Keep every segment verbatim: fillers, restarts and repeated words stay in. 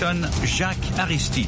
Washington, Jacques Aristide.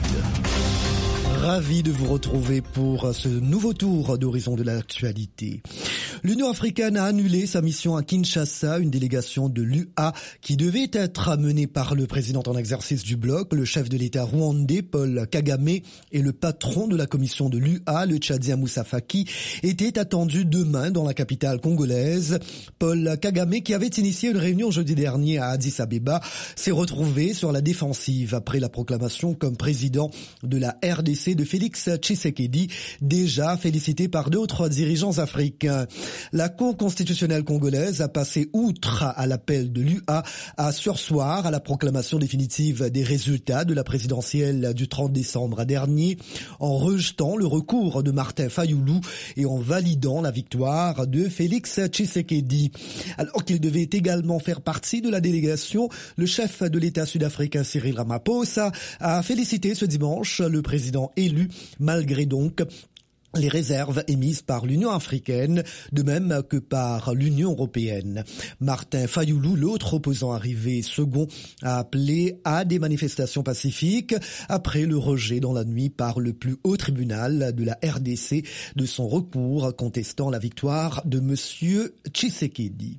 Ravi de vous retrouver pour ce nouveau tour d'horizon de l'actualité. L'Union africaine a annulé sa mission à Kinshasa, une délégation de l'U A qui devait être menée par le président en exercice du bloc, le chef de l'État rwandais Paul Kagame, et le patron de la commission de l'U A, le Tchadien Moussa Faki, étaient attendus demain dans la capitale congolaise. Paul Kagame, qui avait initié une réunion jeudi dernier à Addis Abeba, s'est retrouvé sur la défensive après la proclamation comme président de la R D C de Félix Tshisekedi, déjà félicité par d'autres dirigeants africains. La Cour constitutionnelle congolaise a passé outre à l'appel de l'U A à surseoir à la proclamation définitive des résultats de la présidentielle du trente décembre dernier, en rejetant le recours de Martin Fayoulou et en validant la victoire de Félix Tshisekedi. Alors qu'il devait également faire partie de la délégation, le chef de l'État sud-africain Cyril Ramaphosa a félicité ce dimanche le président élu, malgré donc les réserves émises par l'Union africaine, de même que par l'Union européenne. Martin Fayoulou, l'autre opposant arrivé second, a appelé à des manifestations pacifiques après le rejet dans la nuit par le plus haut tribunal de la R D C de son recours contestant la victoire de monsieur Tshisekedi.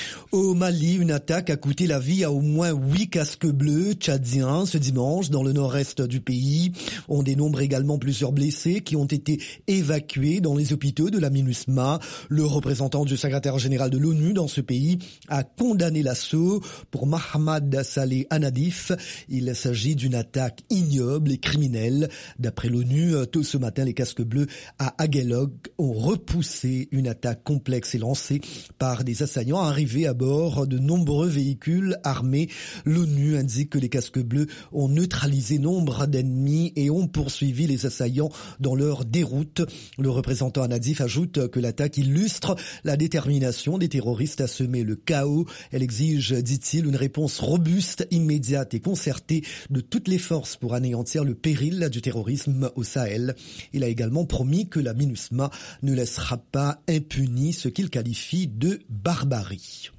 Au Mali, une attaque a coûté la vie à au moins huit casques bleus tchadiens ce dimanche dans le nord-est du pays. On dénombre également plusieurs blessés qui ont été évacués dans les hôpitaux de la MINUSMA. Le représentant du secrétaire général de l'ONU dans ce pays a condamné l'assaut. Pour Mahamad Saleh Anadif, il s'agit d'une attaque ignoble et criminelle. D'après l'ONU, tôt ce matin, les casques bleus à Aguelog ont repoussé une attaque complexe et lancée par des assaillants arrivés à bord de nombreux véhicules armés. L'ONU indique que les casques bleus ont neutralisé nombre d'ennemis et ont poursuivi les assaillants dans leur déroute. Le représentant Anadif ajoute que l'attaque illustre la détermination des terroristes à semer le chaos. Elle exige, dit-il, une réponse robuste, immédiate et concertée de toutes les forces pour anéantir le péril du terrorisme au Sahel. Il a également promis que la MINUSMA ne laissera pas impuni ce qu'il qualifie de barbarie.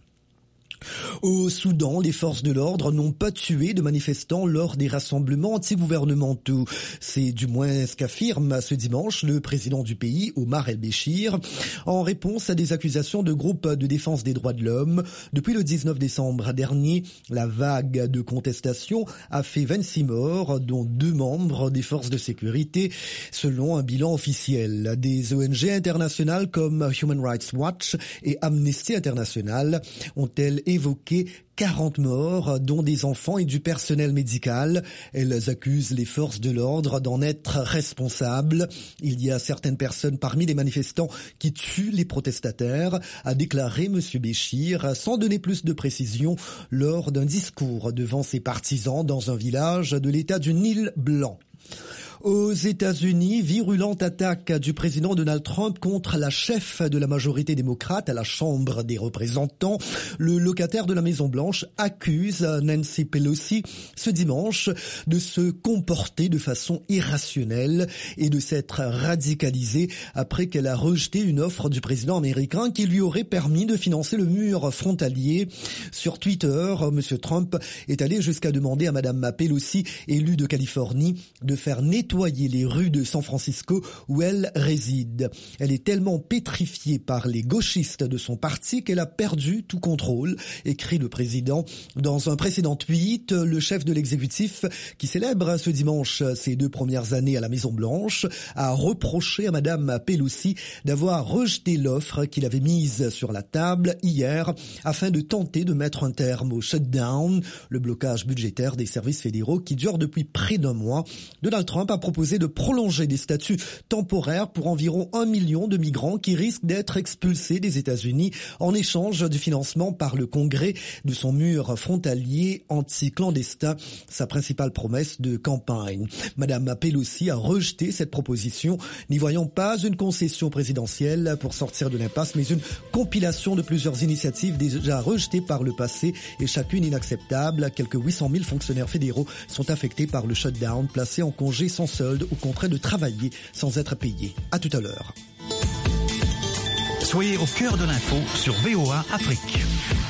Au Soudan, les forces de l'ordre n'ont pas tué de manifestants lors des rassemblements anti-gouvernementaux. C'est du moins ce qu'affirme ce dimanche le président du pays, Omar El-Béchir, en réponse à des accusations de groupes de défense des droits de l'homme. Depuis le dix-neuf décembre dernier, la vague de contestation a fait vingt-six morts, dont deux membres des forces de sécurité, selon un bilan officiel. Des O N G internationales comme Human Rights Watch et Amnesty International ont-elles évoqué quarante morts, dont des enfants et du personnel médical. Elles accusent les forces de l'ordre d'en être responsables. Il y a certaines personnes parmi les manifestants qui tuent les protestataires, a déclaré M. Béchir, sans donner plus de précisions, lors d'un discours devant ses partisans dans un village de l'État du Nil Blanc. Aux États-Unis, virulente attaque du président Donald Trump contre la chef de la majorité démocrate à la Chambre des représentants. Le locataire de la Maison-Blanche accuse Nancy Pelosi ce dimanche de se comporter de façon irrationnelle et de s'être radicalisée après qu'elle a rejeté une offre du président américain qui lui aurait permis de financer le mur frontalier. Sur Twitter, M. Trump est allé jusqu'à demander à Mme Pelosi, élue de Californie, de faire nettoyer nettoyer les rues de San Francisco où elle réside. Elle est tellement pétrifiée par les gauchistes de son parti qu'elle a perdu tout contrôle, écrit le président. Dans un précédent tweet, le chef de l'exécutif, qui célèbre ce dimanche ses deux premières années à la Maison-Blanche, a reproché à Madame Pelosi d'avoir rejeté l'offre qu'il avait mise sur la table hier afin de tenter de mettre un terme au shutdown, le blocage budgétaire des services fédéraux qui dure depuis près d'un mois. Donald Trump a proposé de prolonger des statuts temporaires pour environ un million de migrants qui risquent d'être expulsés des États-Unis en échange du financement par le Congrès de son mur frontalier anti-clandestin, sa principale promesse de campagne. Madame Pelosi a rejeté cette proposition, n'y voyant pas une concession présidentielle pour sortir de l'impasse, mais une compilation de plusieurs initiatives déjà rejetées par le passé et chacune inacceptable. Quelques huit cent mille fonctionnaires fédéraux sont affectés par le shutdown, placés en congé sans solde ou contraints de travailler sans être payés. À tout à l'heure. Soyez au cœur de l'info sur V O A Afrique.